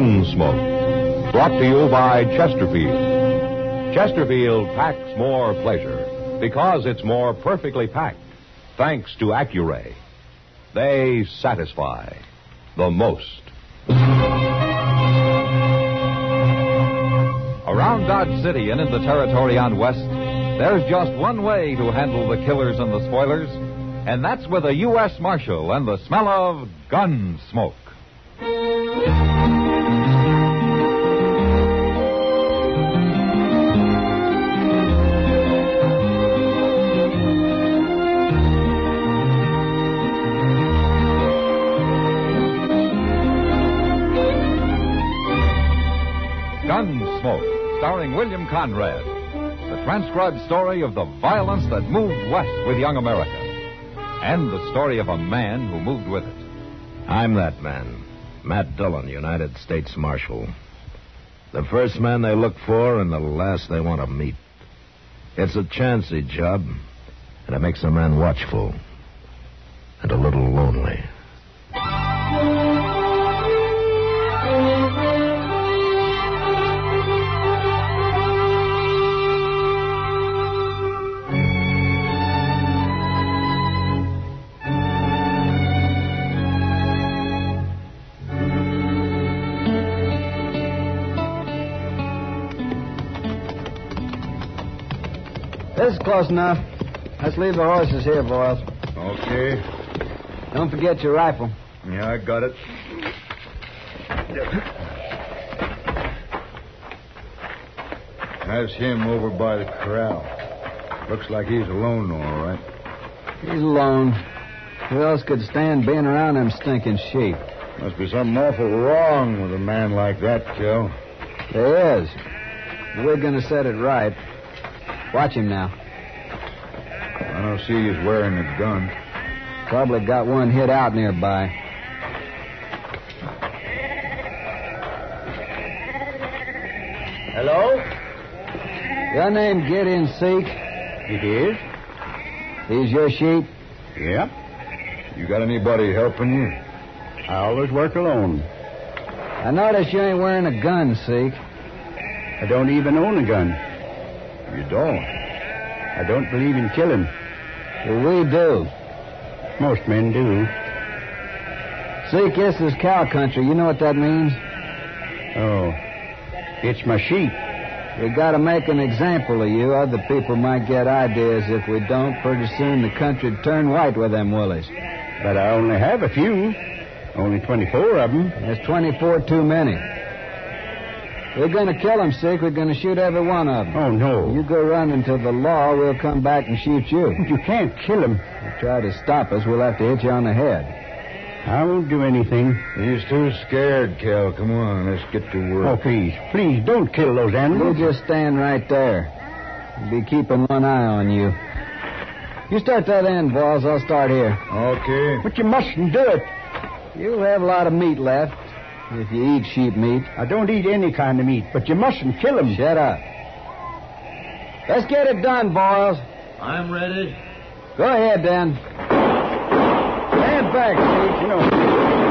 Gunsmoke. Brought to you by Chesterfield. Chesterfield packs more pleasure because it's more perfectly packed, thanks to Accuray. They satisfy the most. Around Dodge City and in the territory on West, there's just one way to handle the killers and the spoilers, and that's with a U.S. Marshal and the smell of gun smoke. Gunsmoke, starring William Conrad. The transcribed story of the violence that moved west with young America. And the story of a man who moved with it. I'm that man, Matt Dillon, United States Marshal. The first man they look for and the last they want to meet. It's a chancy job, and it makes a man watchful and a little lonely. This is close enough. Let's leave the horses here, boys. Okay. Don't forget your rifle. Yeah, I got it. That's him over by the corral. Looks like he's alone, all right. He's alone. Who else could stand being around them stinking sheep? Must be something awful wrong with a man like that, Joe. There is. We're going to set it right. Watch him now. I don't see he's wearing a gun. Probably got one hid out nearby. Hello? Your name Gideon Seek? It is? These your sheep? Yeah. You got anybody helping you? I always work alone. I notice you ain't wearing a gun, Seek. I don't even own a gun. You don't? I don't believe in killing. Well, we do. Most men do. Seek, this is cow country. You know what that means? Oh. It's my sheep. We gotta make an example of you. Other people might get ideas. If we don't, pretty soon the country'd turn white with them willies. But I only have a few. Only 24 of them. There's 24 too many. We're going to kill them, Seek. We're going to shoot every one of them. Oh, no. You go running to the law, we'll come back and shoot you. You can't kill him. If you try to stop us, we'll have to hit you on the head. I won't do anything. He's too scared, Cal. Come on, let's get to work. Oh, please. Please, don't kill those animals. You just stand right there. We'll be keeping one eye on you. You start that end, boys. I'll start here. Okay. But you mustn't do it. You'll have a lot of meat left. If you eat sheep meat. I don't eat any kind of meat, but you mustn't kill him. Shut up. Let's get it done, boys. I'm ready. Go ahead, then. Stand back, Steve. You know.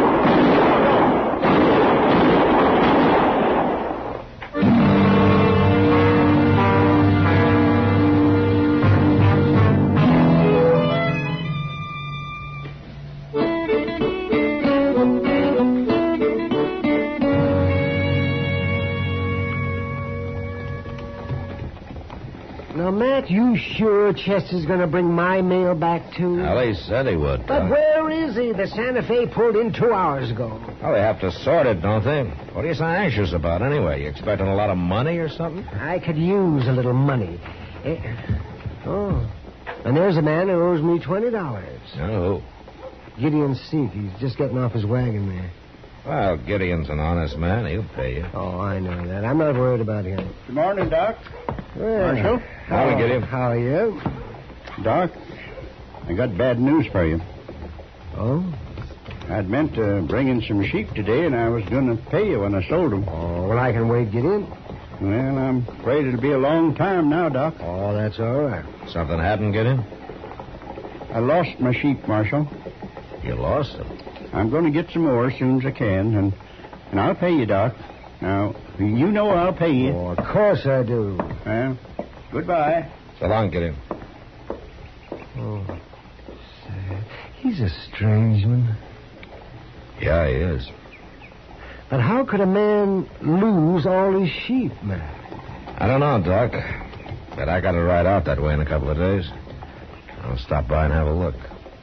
Now, Matt, you sure Chester's going to bring my mail back, too? Well, he said he would. But where is he? The Santa Fe pulled in 2 hours ago. Well, they have to sort it, don't they? What are you so anxious about, anyway? You expecting a lot of money or something? I could use a little money. Oh, and there's a man who owes me $20. Oh. Gideon Seek. He's just getting off his wagon there. Well, Gideon's an honest man. He'll pay you. Oh, I know that. I'm not worried about him. Good morning, Doc. Well, Marshal. Howdy, Gideon. How are you? Doc, I got bad news for you. Oh? I'd meant to bring in some sheep today, and I was going to pay you when I sold them. Oh, well, I can wait, Gideon. Well, I'm afraid it'll be a long time now, Doc. Oh, that's all right. Something happened, Gideon? I lost my sheep, Marshal. You lost them? I'm going to get some more as soon as I can, and And I'll pay you, Doc. Now, you know I'll pay you. Oh, of course I do. Well, goodbye. So long, Gideon. Oh, sad. He's a strange one. Yeah, he is. But how could a man lose all his sheep, man? I don't know, Doc. But I got to ride out that way in a couple of days. I'll stop by and have a look.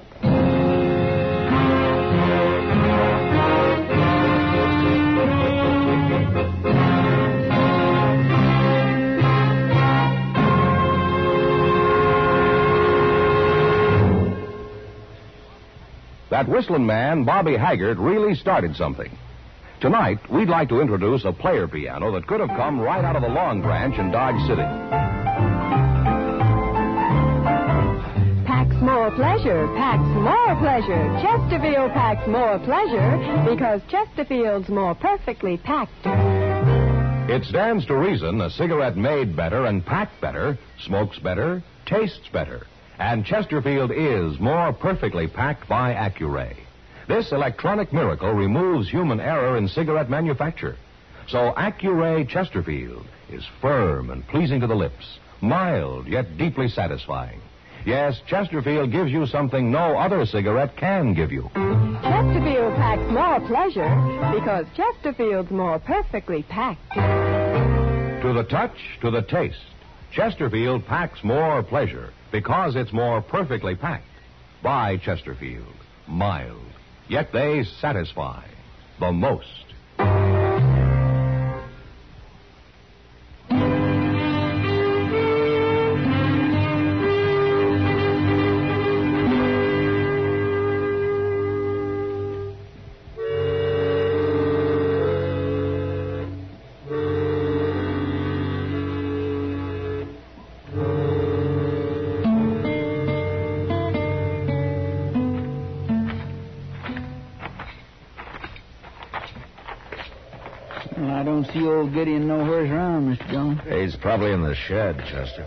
That whistling man, Bobby Haggart, really started something. Tonight, we'd like to introduce a player piano that could have come right out of the Long Branch in Dodge City. Packs more pleasure, packs more pleasure. Chesterfield packs more pleasure because Chesterfield's more perfectly packed. It stands to reason a cigarette made better and packed better, smokes better, tastes better. And Chesterfield is more perfectly packed by Accuray. This electronic miracle removes human error in cigarette manufacture. So Accuray Chesterfield is firm and pleasing to the lips, mild yet deeply satisfying. Yes, Chesterfield gives you something no other cigarette can give you. Chesterfield packs more pleasure because Chesterfield's more perfectly packed. To the touch, to the taste, Chesterfield packs more pleasure because it's more perfectly packed. By Chesterfield, mild, yet they satisfy the most. Well, I don't see old Gideon nowhere's around, Mr. Jones. He's probably in the shed, Chester.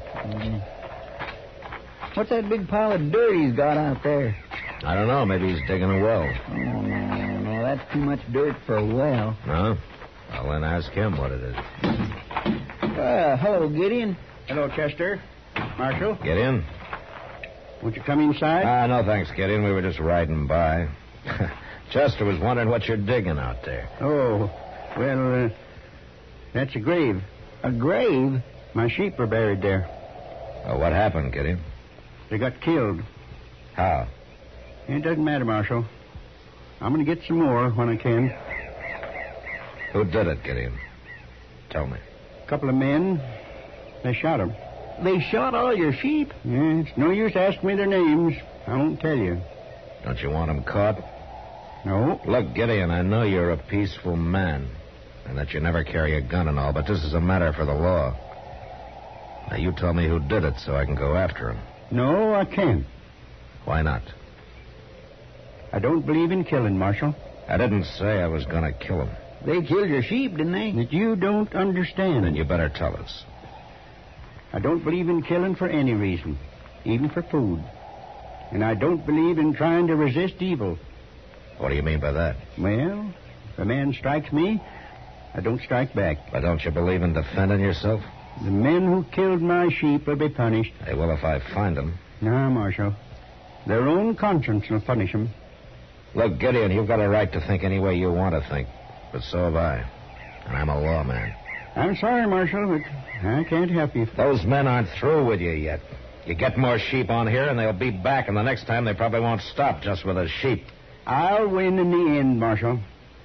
What's that big pile of dirt he's got out there? I don't know. Maybe he's digging a well. Oh, no, that's too much dirt for a well. No? I'll then ask him what it is. Hello, Gideon. Hello, Chester. Marshal. Get in. Won't you come inside? No, thanks, Gideon. We were just riding by. Chester was wondering what you're digging out there. Oh, well, that's a grave. A grave? My sheep were buried there. Oh, what happened, Gideon? They got killed. How? It doesn't matter, Marshal. I'm going to get some more when I can. Who did it, Gideon? Tell me. A couple of men. They shot them. They shot all your sheep? Yeah, it's no use asking me their names. I won't tell you. Don't you want them caught? No. Look, Gideon, I know you're a peaceful man and that you never carry a gun and all, but this is a matter for the law. Now, you tell me who did it so I can go after him. No, I can't. Why not? I don't believe in killing, Marshal. I didn't say I was going to kill him. They killed your sheep, didn't they? That you don't understand. Then you better tell us. I don't believe in killing for any reason, even for food. And I don't believe in trying to resist evil. What do you mean by that? Well, if a man strikes me, I don't strike back. But don't you believe in defending yourself? The men who killed my sheep will be punished. They will if I find them. No, Marshal. Their own conscience will punish them. Look, Gideon, you've got a right to think any way you want to think. But so have I. And I'm a lawman. I'm sorry, Marshal, but I can't help you. Those men aren't through with you yet. You get more sheep on here, and they'll be back, and the next time they probably won't stop just with the sheep. I'll win in the end, Marshal.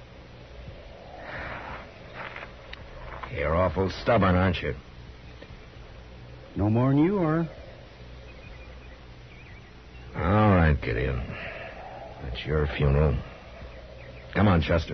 You're awful stubborn, aren't you? No more than you are. All right, Gideon. It's your funeral. Come on, Chester.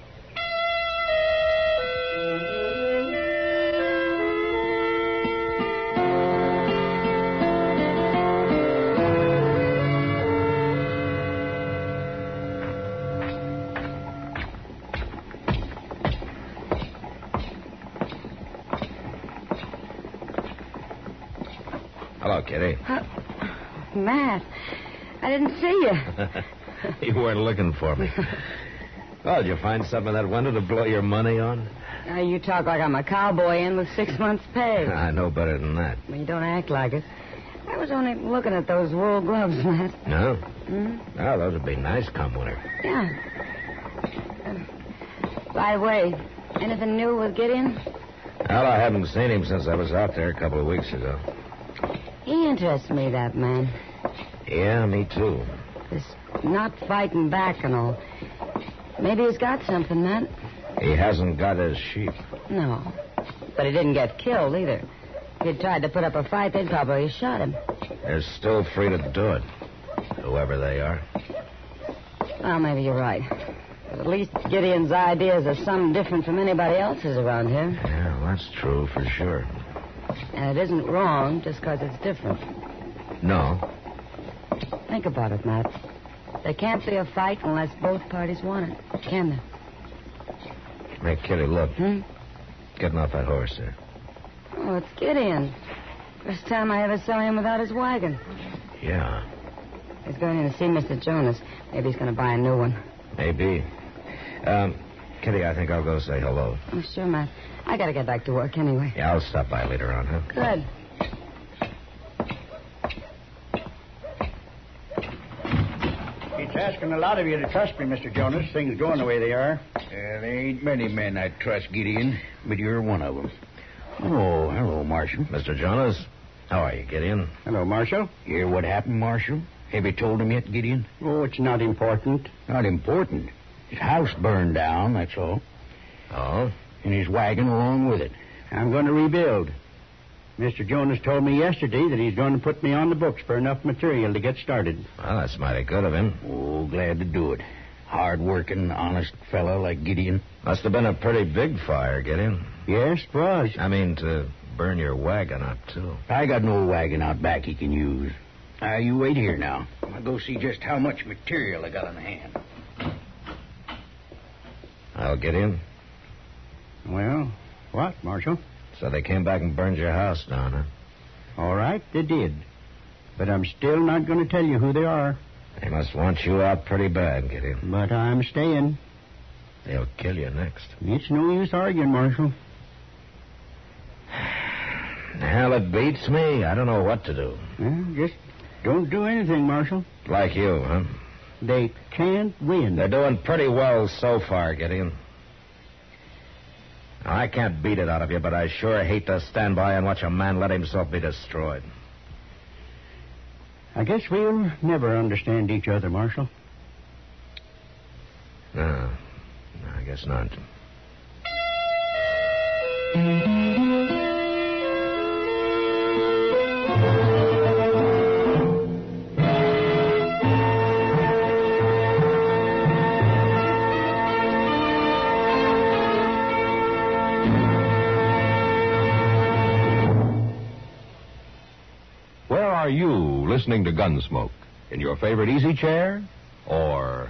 Hello, Kitty. Matt, I didn't see you. You weren't looking for me. Well, did you find something in that window to blow your money on? Now, you talk like I'm a cowboy in with 6 months' pay. I know better than that. Well, you don't act like it. I was only looking at those wool gloves, Matt. No? Hmm? Oh, those would be nice come winter. Yeah. By the way, anything new with Gideon? Well, I haven't seen him since I was out there a couple of weeks ago. He interests me, that man. Yeah, me too. This not fighting back and all. Maybe he's got something, Matt. He hasn't got his sheep. No. But he didn't get killed, either. If he'd tried to put up a fight, they'd probably shot him. They're still free to do it, whoever they are. Well, maybe you're right. But at least Gideon's ideas are some different from anybody else's around here. Yeah, that's true for sure. And it isn't wrong just because it's different. No. Think about it, Matt. There can't be a fight unless both parties want it, can there? Hey, Kitty, look. Hmm? Getting off that horse there. Oh, it's Gideon. First time I ever saw him without his wagon. Yeah, He's going in to see Mr. Jonas. Maybe he's going to buy a new one. maybe. Kitty, I think I'll go say hello. Oh, sure, Matt. I got to get back to work anyway. Yeah, I'll stop by later on, huh? Good. It's asking a lot of you to trust me, Mr. Jonas. Things going the way they are. There ain't many men I'd trust, Gideon, but you're one of them. Oh, hello, Marshal. Mr. Jonas, how are you, Gideon? Hello, Marshal. Hear what happened, Marshal? Have you told him yet, Gideon? Oh, it's not important. Not important? His house burned down, that's all. Oh? And his wagon along with it. I'm going to rebuild. Mr. Jonas told me yesterday that he's going to put me on the books for enough material to get started. Well, that's mighty good of him. Oh, glad to do it. Hard-working, honest fellow like Gideon. Must have been a pretty big fire, Gideon. Yes, it was. I mean, to burn your wagon up, too. I got an old wagon out back he can use. You wait here now. I'll go see just how much material I got on hand. Well, Gideon, Well, what, Marshal? so they came back and burned your house down, huh? All right, they did. But I'm still not going to tell you who they are. They must want you out pretty bad, Gideon. But I'm staying. They'll kill you next. It's no use arguing, Marshal. Hell, it beats me. I don't know what to do. Well, just don't do anything, Marshal. Like you, huh? They can't win. They're doing pretty well so far, Gideon. Now, I can't beat it out of you, but I sure hate to stand by and watch a man let himself be destroyed. I guess we'll never understand each other, Marshal. No, I guess not. Where are you listening to Gunsmoke? In your favorite easy chair? Or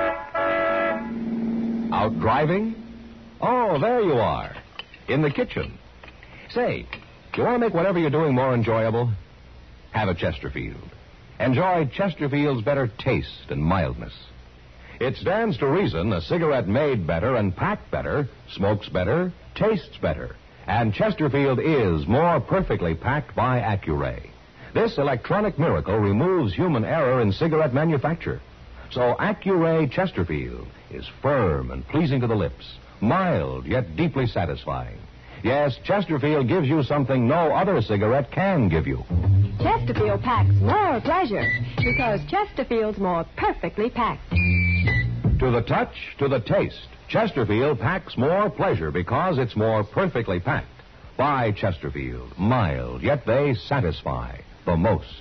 out driving? Oh, there you are. In the kitchen. Say, do you want to make whatever you're doing more enjoyable? Have a Chesterfield. Enjoy Chesterfield's better taste and mildness. It stands to reason a cigarette made better and packed better, smokes better, tastes better. And Chesterfield is more perfectly packed by Accuray. This electronic miracle removes human error in cigarette manufacture. So Accuray Chesterfield is firm and pleasing to the lips, mild yet deeply satisfying. Yes, Chesterfield gives you something no other cigarette can give you. Chesterfield packs more pleasure because Chesterfield's more perfectly packed. To the touch, to the taste, Chesterfield packs more pleasure because it's more perfectly packed. By Chesterfield, mild, yet they satisfy the most.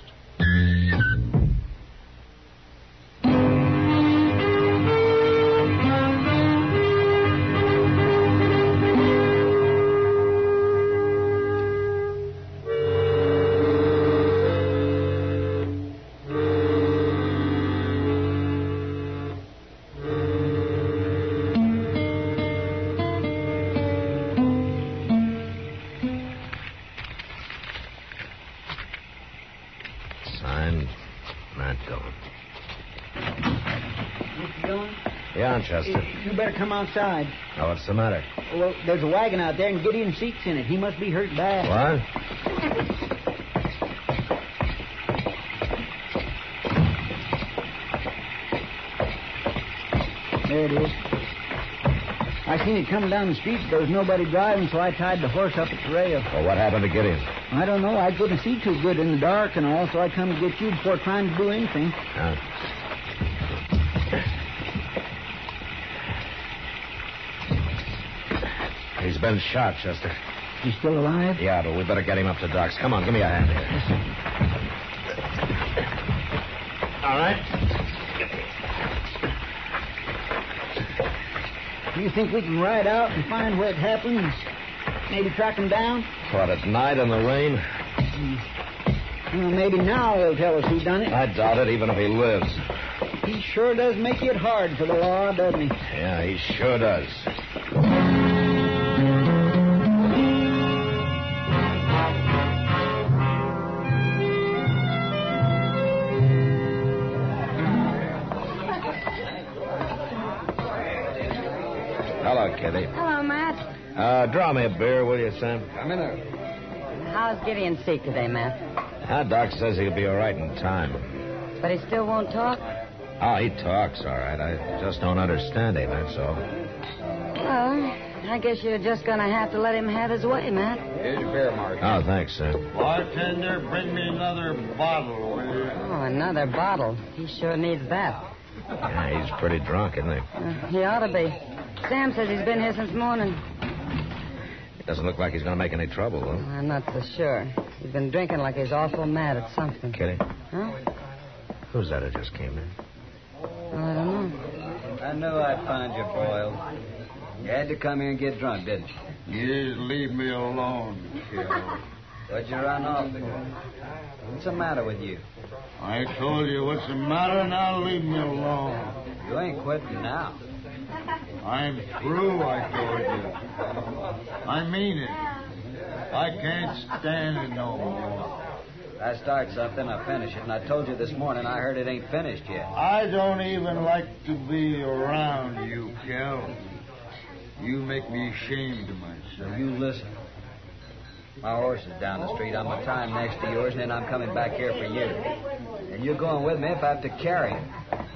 Yeah, Chester. You better come outside. Oh, what's the matter? Well, there's a wagon out there and Gideon Seek's in it. He must be hurt bad. What? There it is. I seen it coming down the street. There was nobody driving, so I tied the horse up at the rail. Well, what happened to Gideon? I don't know. I couldn't see too good in the dark and all, so I come to get you before trying to do anything. He's been shot, Chester. He's still alive? Yeah, but we better get him up to Doc's. Come on, give me a hand here. All right. Do you think we can ride out and find where it happened? Maybe track him down? What, at night in the rain? Well, maybe now he'll tell us who done it. I doubt it, even if he lives. He sure does make it hard for the law, doesn't he? Yeah, he sure does. Hello, Kitty. Hello, Matt. Draw me a beer, will you, Sam? Come in there. How's Gideon Seek today, Matt? Doc says he'll be all right in time. But he still won't talk? Oh, he talks all right. I just don't understand him, that's all. Well, I guess you're just going to have to let him have his way, Matt. Here's your beer, Mark. Oh, thanks, Sam. Bartender, bring me another bottle, will you? Oh, another bottle. He sure needs that. Yeah, he's pretty drunk, isn't he? He ought to be. Sam says he's been here since morning. It doesn't look like he's going to make any trouble, though. I'm not so sure. He's been drinking like he's awful mad at something. Kitty? Huh? Who's that who just came in? Well, I don't know. I knew I'd find you, Boyle. You had to come here and get drunk, didn't you? You just leave me alone, kid. What'd you run off for? What's the matter with you? I told you what's the matter, now leave me alone. You ain't quitting now. I'm through, I told you. I mean it. I can't stand it no more. I start something, I finish it, and I told you this morning I heard it ain't finished yet. I don't even like to be around you, Kel. You make me ashamed of myself. You listen. My horse is down the street. I'm a time next to yours, and then I'm coming back here for you. And you're going with me if I have to carry him.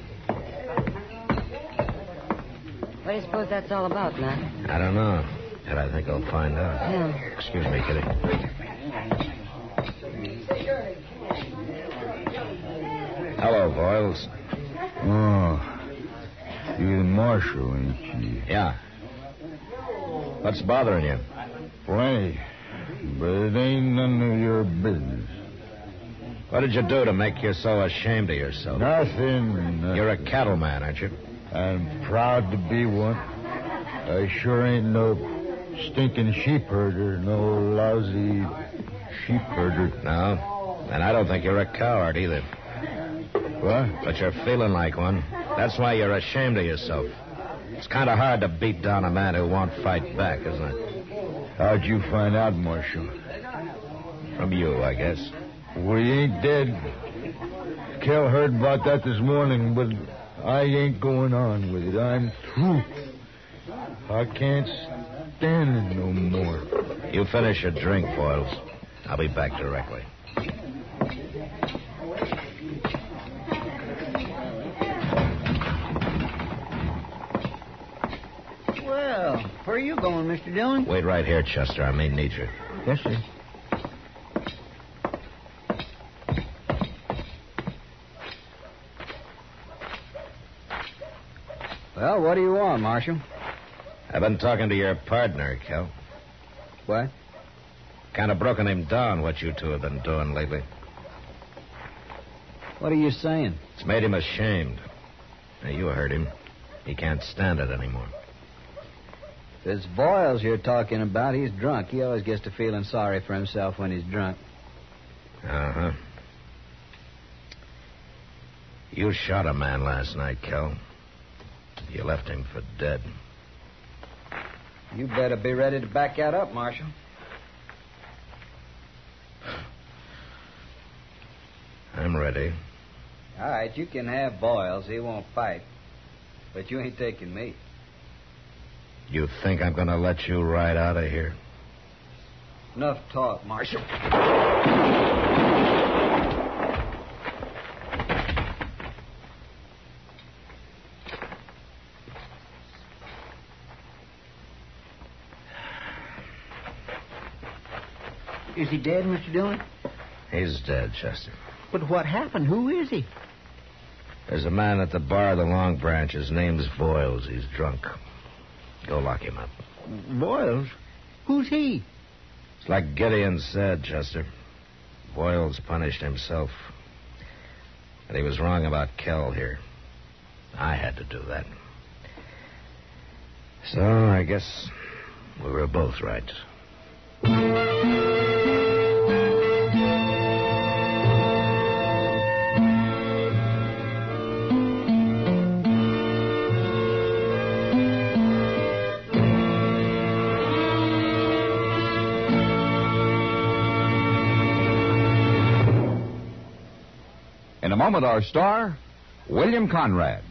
What do you suppose that's all about, Matt? I don't know. But I think I'll find out. Yeah. Excuse me, Kitty. Hello, Boyles. Oh, you're the marshal, ain't you? Yeah. What's bothering you? Plenty. But it ain't none of your business. What did you do to make you so ashamed of yourself? Nothing. You're a cattleman, aren't you? I'm proud to be one. I sure ain't no stinking sheep herder, no lousy sheep herder. No. And I don't think you're a coward either. What? But you're feeling like one. That's why you're ashamed of yourself. It's kind of hard to beat down a man who won't fight back, isn't it? How'd you find out, Marshal? From you, I guess. We ain't dead. Kel heard about that this morning, but I ain't going on with it. I'm through. I can't stand it no more. You finish your drink, Boyles. I'll be back directly. Well, where are you going, Mr. Dillon? Wait right here, Chester. I may need you. Yes, sir. Well, what do you want, Marshal? I've been talking to your partner, Kel. What? Kind of broken him down, what you two have been doing lately. What are you saying? It's made him ashamed. Now, you heard him. He can't stand it anymore. If it's Boyles you're talking about, he's drunk. He always gets to feeling sorry for himself when he's drunk. Uh-huh. You shot a man last night, Kel. You left him for dead. You better be ready to back that up, Marshal. I'm ready. All right, you can have Boyles. He won't fight. But you ain't taking me. You think I'm going to let you ride out of here? Enough talk, Marshal. Is he dead, Mr. Dillon? He's dead, Chester. But what happened? Who is he? There's a man at the bar of the Long Branch. His name's Voiles. He's drunk. Go lock him up. Boyles? Who's he? It's like Gideon said, Chester. Voiles punished himself. And he was wrong about Kell here. I had to do that. So I guess we were both right. In a moment, our star, William Conrad.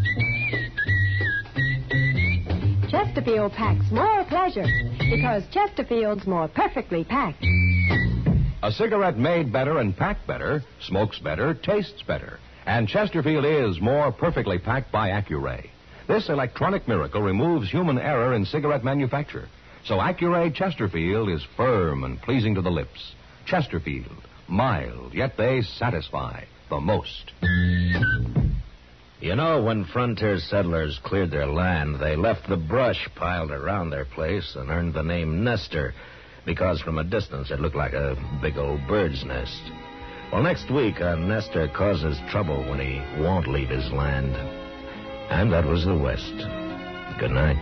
Chesterfield packs more pleasure because Chesterfield's more perfectly packed. A cigarette made better and packed better, smokes better, tastes better. And Chesterfield is more perfectly packed by Accuray. This electronic miracle removes human error in cigarette manufacture. So Accuray Chesterfield is firm and pleasing to the lips. Chesterfield, mild, yet they satisfy the most. You know, when frontier settlers cleared their land, they left the brush piled around their place and earned the name Nester, because from a distance it looked like a big old bird's nest. Well, next week, a nester causes trouble when he won't leave his land. And that was the West. Good night.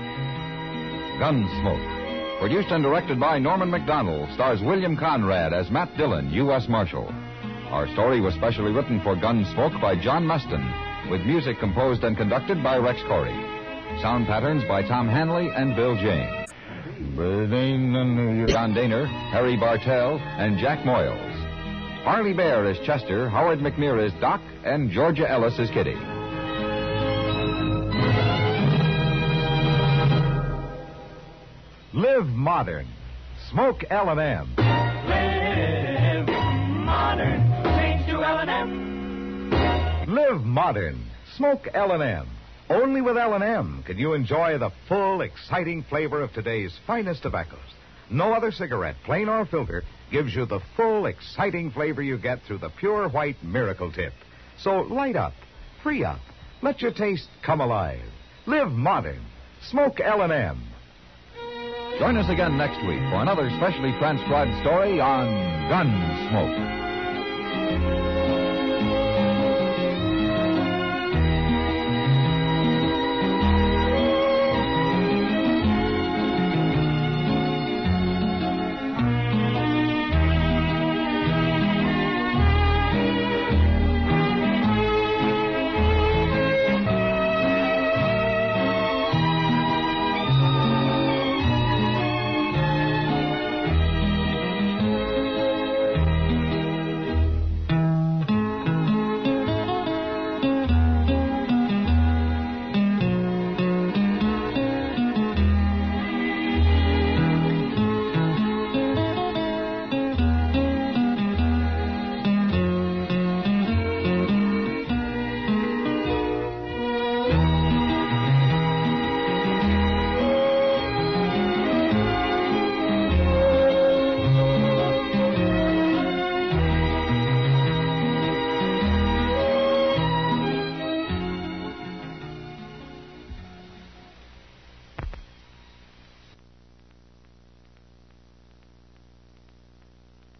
Gunsmoke. Produced and directed by Norman McDonald, stars William Conrad as Matt Dillon, U.S. Marshal. Our story was specially written for Gunsmoke by John Muston, with music composed and conducted by Rex Corey. Sound patterns by Tom Hanley and Bill James. But it ain't none of your... John Daner, Harry Bartell, and Jack Moyles. Harley Bear is Chester, Howard McNear is Doc, and Georgia Ellis is Kitty. Live modern. Smoke L&M. Live modern. Change to L&M. Live modern. Smoke L&M. Only with L&M can you enjoy the full, exciting flavor of today's finest tobaccos. No other cigarette, plain or filter, gives you the full, exciting flavor you get through the pure white Miracle Tip. So light up, free up, let your taste come alive. Live modern. Smoke L&M. Join us again next week for another specially transcribed story on Gunsmoke.